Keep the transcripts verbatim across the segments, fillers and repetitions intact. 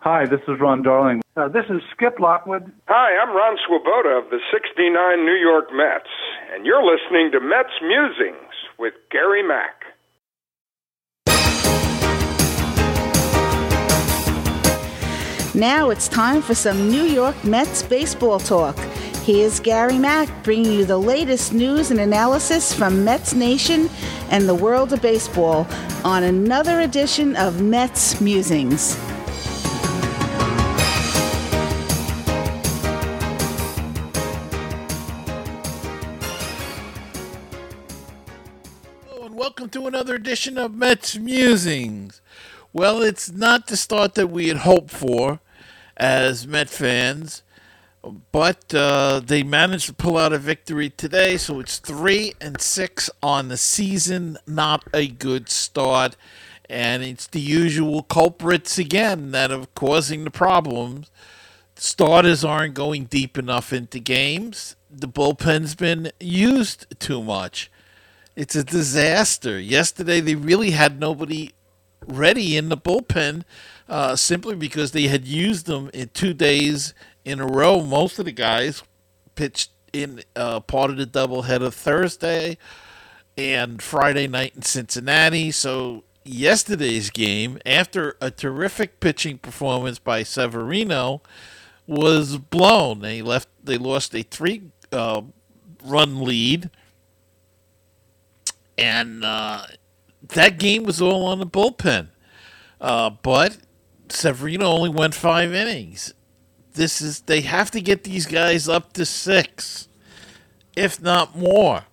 Hi, this is Ron Darling. Uh, this is Skip Lockwood. Hi, I'm Ron Swoboda of the sixty-nine New York Mets, and you're listening to Mets Musings with Gary Mack. Now it's time for some New York Mets baseball talk. Here's Gary Mack bringing you the latest news and analysis from Mets Nation and the world of baseball on another edition of Mets Musings. Hello and welcome to another edition of Mets Musings. Well, it's not the start that we had hoped for as Met fans. But uh, they managed to pull out a victory today, so it's three and six on the season. Not a good start, and it's the usual culprits again that are causing the problems. Starters aren't going deep enough into games. The bullpen's been used too much. It's a disaster. Yesterday they really had nobody ready in the bullpen, uh, simply because they had used them in two days in a row. Most of the guys pitched in uh, part of the doubleheader Thursday and Friday night in Cincinnati. So yesterday's game, after a terrific pitching performance by Severino, was blown. They left. They lost a three uh, run lead, and uh, that game was all on the bullpen. Uh, but Severino only went five innings. This is they have to get these guys up to six, if not more.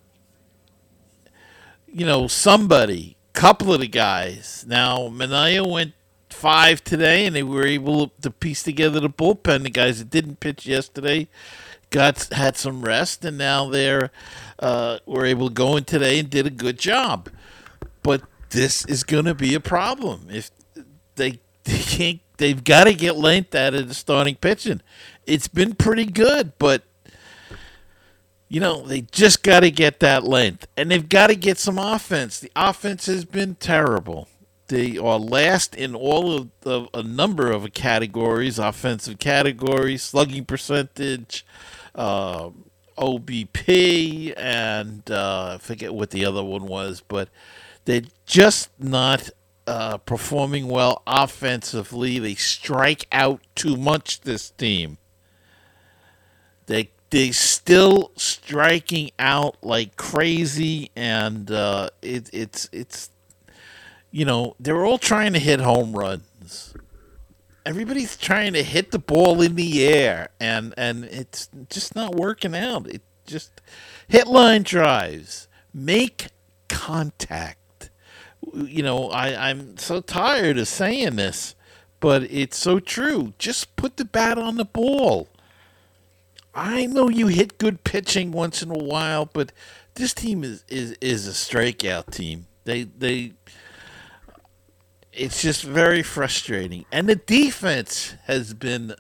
You know, somebody, couple of the guys. Now, Manaea went five today, and they were able to piece together the bullpen. The guys that didn't pitch yesterday got had some rest, and now they're uh, were able to go in today and did a good job. But this is going to be a problem if they, they can't. They've got to get length out of the starting pitching. It's been pretty good, but, you know, they just got to get that length. And they've got to get some offense. The offense has been terrible. They are last in all of, of a number of categories, offensive categories, slugging percentage, uh, O B P, and uh, I forget what the other one was, but they're just not Uh, performing well offensively. They strike out too much, this team. They they still striking out like crazy, and uh, it, it's it's you know they're all trying to hit home runs. Everybody's trying to hit the ball in the air, and and it's just not working out. It just hit line drives, make contact. You know, I, I'm so tired of saying this, but it's so true. Just put the bat on the ball. I know you hit good pitching once in a while, but this team is, is, is a strikeout team. They they it's just very frustrating. And the defense has been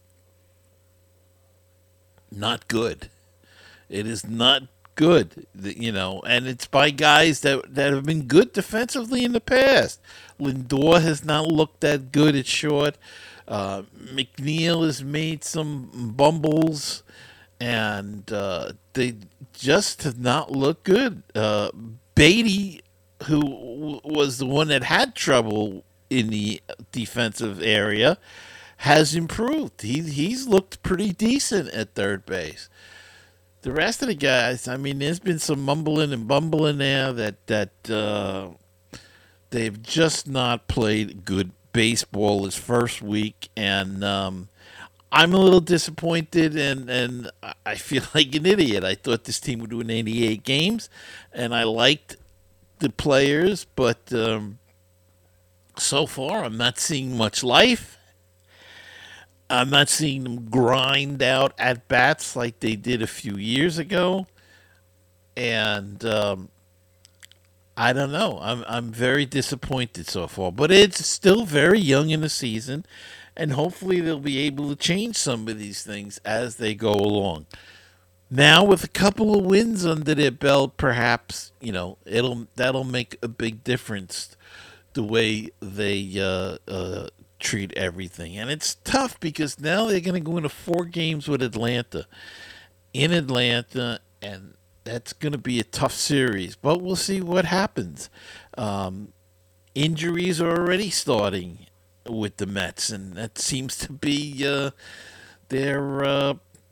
not good. It is not good, you know, and it's by guys that that have been good defensively in the past. Lindor has not looked that good at short. Uh, McNeil has made some bumbles, and uh, they just have not looked good. Uh, Beatty, who w- was the one that had trouble in the defensive area, has improved. He he's looked pretty decent at third base. The rest of the guys, I mean, there's been some mumbling and bumbling there that that uh, they've just not played good baseball this first week, and um, I'm a little disappointed, and, and I feel like an idiot. I thought this team would win eighty-eight games, and I liked the players, but um, so far I'm not seeing much life. I'm not seeing them grind out at bats like they did a few years ago, and um, I don't know. I'm I'm very disappointed so far, but it's still very young in the season, and hopefully they'll be able to change some of these things as they go along. Now, with a couple of wins under their belt, perhaps you know it'll that'll make a big difference the way they uh, uh, treat everything. And it's tough because now they're going to go into four games with Atlanta in Atlanta, and that's going to be a tough series. But we'll see what happens. Um, injuries are already starting with the Mets, and that seems to be uh, their uh,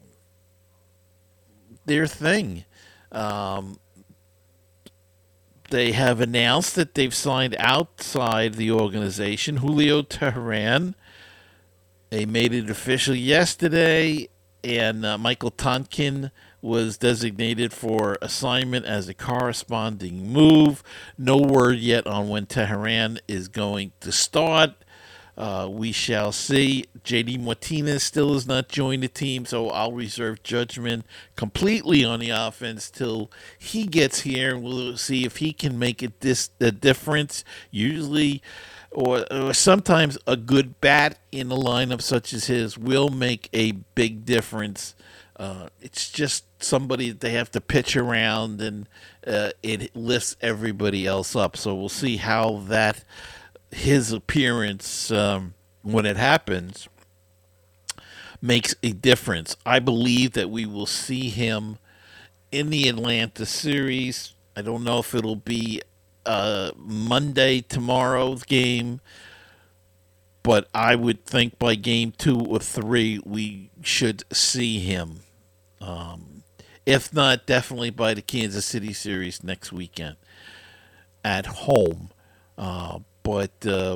their thing. Um, they have announced that they've signed outside the organization Julio Teheran. They made it official yesterday, and uh, Michael Tonkin was designated for assignment as a corresponding move. No word yet on when Teheran is going to start. Uh, we shall see. J D Martinez still has not joined the team, so I'll reserve judgment completely on the offense till he gets here, and we'll see if he can make it this the difference. Usually, or, or sometimes, a good bat in a lineup such as his will make a big difference. Uh, it's just somebody that they have to pitch around, and uh, it lifts everybody else up. So we'll see how that. His appearance um, when it happens makes a difference. I believe that we will see him in the Atlanta series. I don't know if it'll be uh, Monday, tomorrow's game, but I would think by game two or three we should see him. Um, if not, definitely by the Kansas City series next weekend at home. Uh, But uh,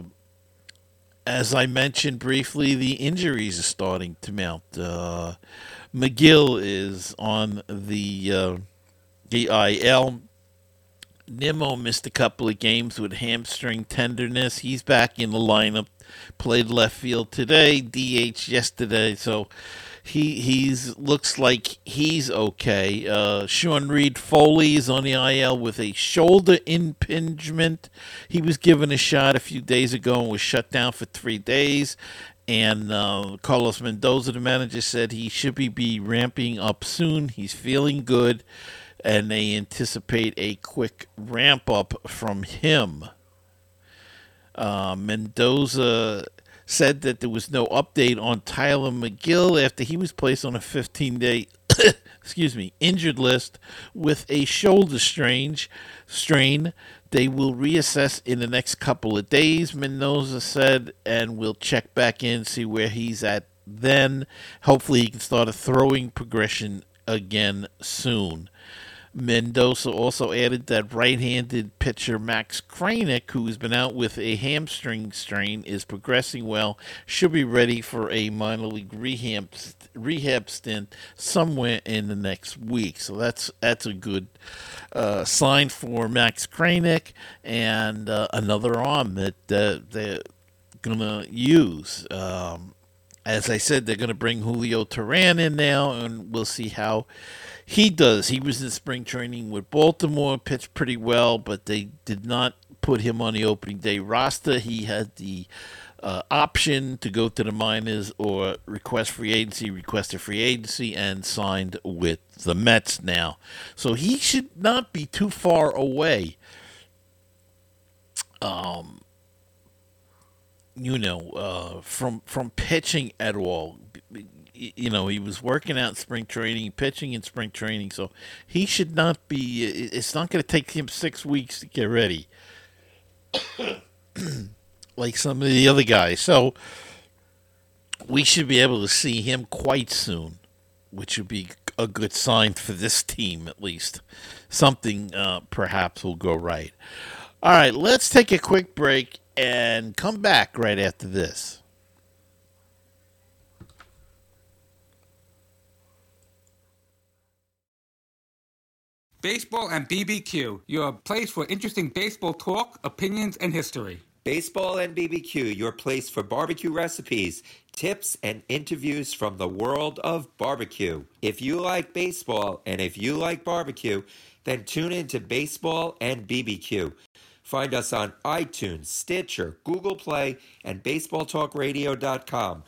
as I mentioned briefly, the injuries are starting to mount. Uh, McGill is on the uh, the I L. Nimmo missed a couple of games with hamstring tenderness. He's back in the lineup. Played left field today, D H yesterday, so he he's looks like he's okay. Uh, Sean Reed Foley is on the I L with a shoulder impingement. He was given a shot a few days ago and was shut down for three days. And uh, Carlos Mendoza, the manager, said he should be, be ramping up soon. He's feeling good, and they anticipate a quick ramp up from him. Uh, Mendoza said that there was no update on Tyler McGill after he was placed on a fifteen-day, excuse me, injured list with a shoulder strain. Strain. They will reassess in the next couple of days, Mendoza said, and we'll check back in, see where he's at then. Hopefully he can start a throwing progression again soon. Mendoza also added that right-handed pitcher Max Kranick, who has been out with a hamstring strain, is progressing well, should be ready for a minor league rehab rehab stint somewhere in the next week. So that's that's a good uh, sign for Max Kranick, and uh, another arm that uh, they're going to use. Um, as I said, they're going to bring Julio Teheran in now, and we'll see how he does. He was in spring training with Baltimore, pitched pretty well, but they did not put him on the opening day roster. He had the uh, option to go to the minors or request free agency, requested free agency, and signed with the Mets now. So he should not be too far away. Um, you know, uh, from from pitching at all. You know, he was working out in spring training, pitching in spring training, so he should not be. It's not going to take him six weeks to get ready, like some of the other guys. So we should be able to see him quite soon, which would be a good sign for this team, at least. Something uh, perhaps will go right. All right, let's take a quick break and come back right after this. Baseball and B B Q, your place for interesting baseball talk, opinions, and history. Baseball and B B Q, your place for barbecue recipes, tips, and interviews from the world of barbecue. If you like baseball and if you like barbecue, then tune in to Baseball and B B Q. Find us on iTunes, Stitcher, Google Play, and baseball talk radio dot com.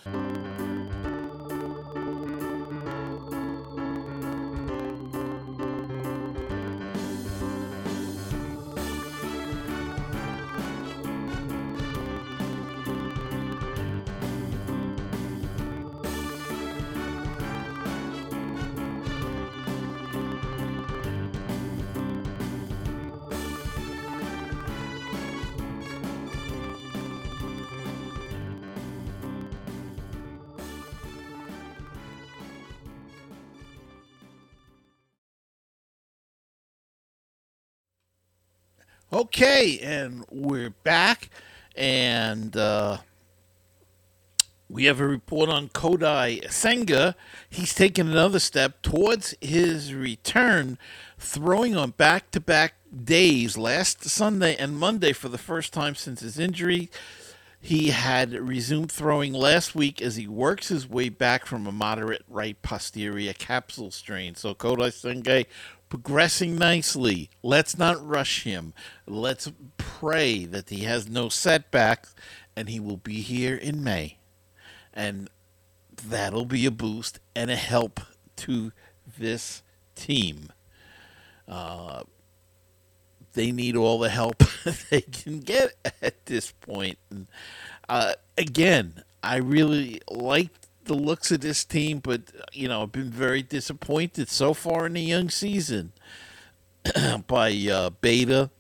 Okay, and we're back, and uh, we have a report on Kodai Senga. He's taken another step towards his return, throwing on back-to-back days last Sunday and Monday for the first time since his injury. He had resumed throwing last week as he works his way back from a moderate right posterior capsule strain. So Kodai Senga progressing nicely. Let's not rush him. Let's pray that he has no setbacks and he will be here in May. And that'll be a boost and a help to this team. Uh, they need all the help they can get at this point. And, uh, again, I really like the looks of this team, but, you know, I've been very disappointed so far in the young season by uh, Beta.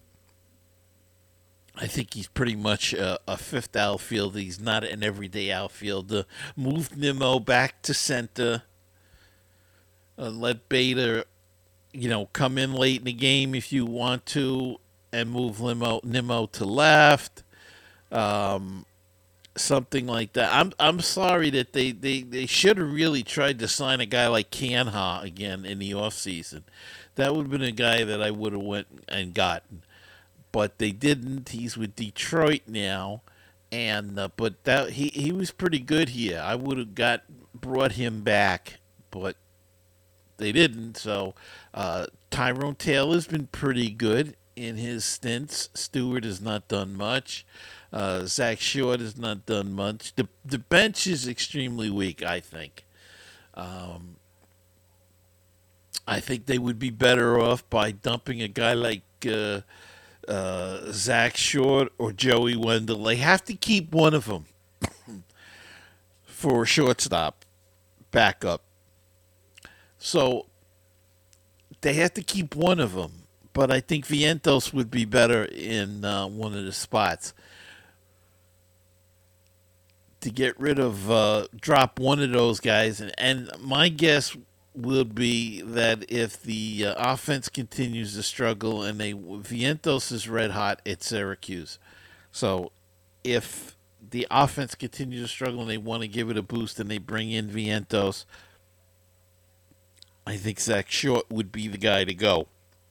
I think he's pretty much a, a fifth outfielder. He's not an everyday outfielder. Moved Nimmo back to center. Uh, let Beta, you know, come in late in the game if you want to, and move Nimmo, Nimmo to left. Um, something like that. I'm I'm sorry that they, they, they should have really tried to sign a guy like Canha again in the offseason. That would have been a guy that I would have went and gotten. But they didn't. He's with Detroit now. And uh, but that he, he was pretty good here. I would have got brought him back, but they didn't. So uh, Tyrone Taylor's been pretty good in his stints. Stewart has not done much. Uh, Zach Short has not done much. The the bench is extremely weak, I think. Um, I think they would be better off by dumping a guy like uh, uh, Zach Short or Joey Wendell. They have to keep one of them for a shortstop backup. So they have to keep one of them. But I think Vientos would be better in uh, one of the spots. To get rid of, uh, drop one of those guys. And, and my guess would be that if the uh, offense continues to struggle and they Vientos is red hot at Syracuse. So if the offense continues to struggle and they want to give it a boost and they bring in Vientos, I think Zach Short would be the guy to go.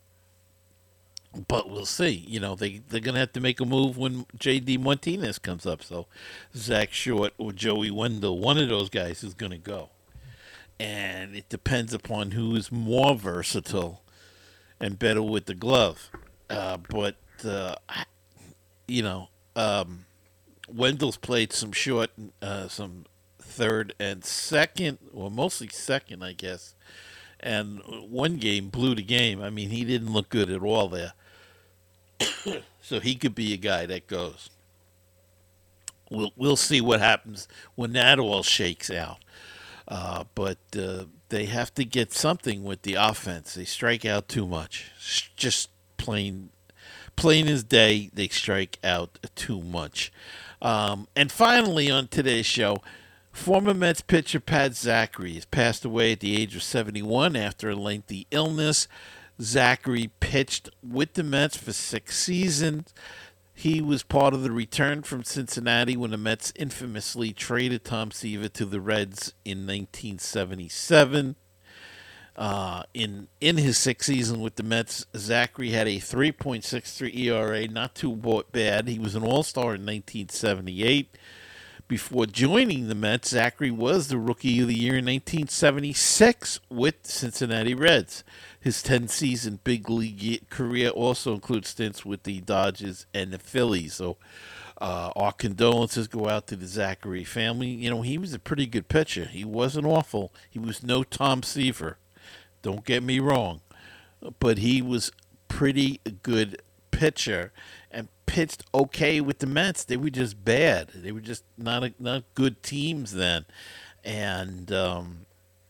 But we'll see. You know, they, they're going to have to make a move when J D Martinez comes up. So Zach Short or Joey Wendell, one of those guys is going to go. And it depends upon who is more versatile and better with the glove. Uh, but, uh, you know, um, Wendell's played some short, uh, some third and second, or mostly second, I guess. And one game blew the game. I mean, he didn't look good at all there. So he could be a guy that goes. We'll we'll see what happens when that all shakes out. Uh, but uh, they have to get something with the offense. They strike out too much. Just plain, plain as day, they strike out too much. Um, and finally, on today's show, former Mets pitcher Pat Zachry has passed away at the age of seventy-one after a lengthy illness. Zachry pitched with the Mets for six seasons. He was part of the return from Cincinnati when the Mets infamously traded Tom Seaver to the Reds in nineteen seventy-seven. Uh, in in his sixth season with the Mets, Zachry had a three point six three E R A, not too bad. He was an All-Star in nineteen seventy-eight. Before joining the Mets, Zachry was the Rookie of the Year in nineteen seventy-six with Cincinnati Reds. His ten-season big league career also includes stints with the Dodgers and the Phillies. So uh, our condolences go out to the Zachry family. You know, he was a pretty good pitcher. He wasn't awful. He was no Tom Seaver. Don't get me wrong. But he was pretty good pitcher and pitched okay with the Mets. They were just bad. They were just not a, not good teams then. And um,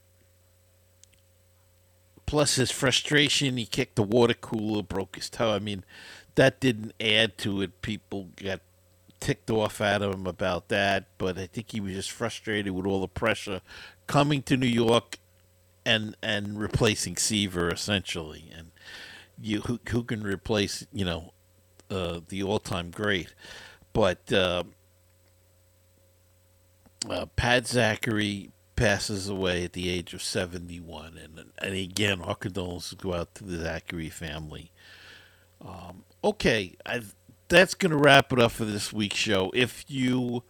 plus his frustration, he kicked the water cooler, broke his toe. I mean, that didn't add to it. People got ticked off at him about that, but I think he was just frustrated with all the pressure coming to New York and and replacing Seaver essentially. And you who, who can replace, you know, uh, the all-time great. But uh, uh, Pat Zachary passes away at the age of seventy-one. And, and again, our condolences go out to the Zachary family. Um, okay, I've, that's going to wrap it up for this week's show. If you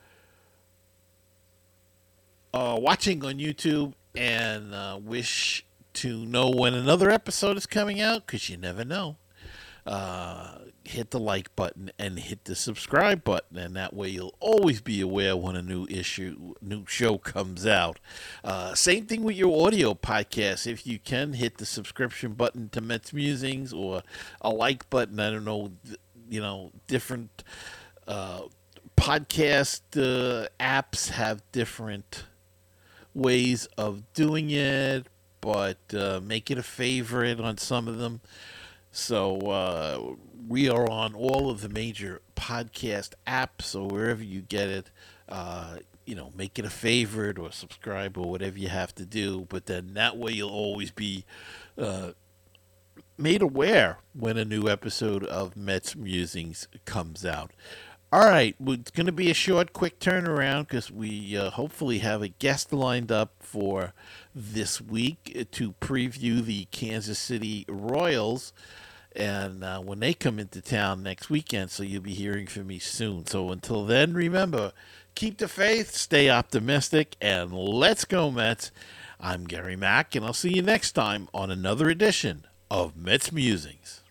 are watching on YouTube and uh, wish to know when another episode is coming out, because you never know, uh, hit the like button and hit the subscribe button, and that way you'll always be aware when a new issue, new show comes out. Uh, same thing with your audio podcast. If you can, hit the subscription button to Mets Musings or a like button. I don't know, you know, different uh, podcast uh, apps have different ways of doing it, but uh, make it a favorite on some of them. So uh, we are on all of the major podcast apps, so wherever you get it, uh, you know, make it a favorite or subscribe or whatever you have to do. But then that way you'll always be uh, made aware when a new episode of Mets Musings comes out. All right, well, it's going to be a short, quick turnaround because we uh, hopefully have a guest lined up for this week to preview the Kansas City Royals, and uh, when they come into town next weekend, so you'll be hearing from me soon. So until then, remember, keep the faith, stay optimistic, and let's go, Mets. I'm Gary Mack, and I'll see you next time on another edition of Mets Musings.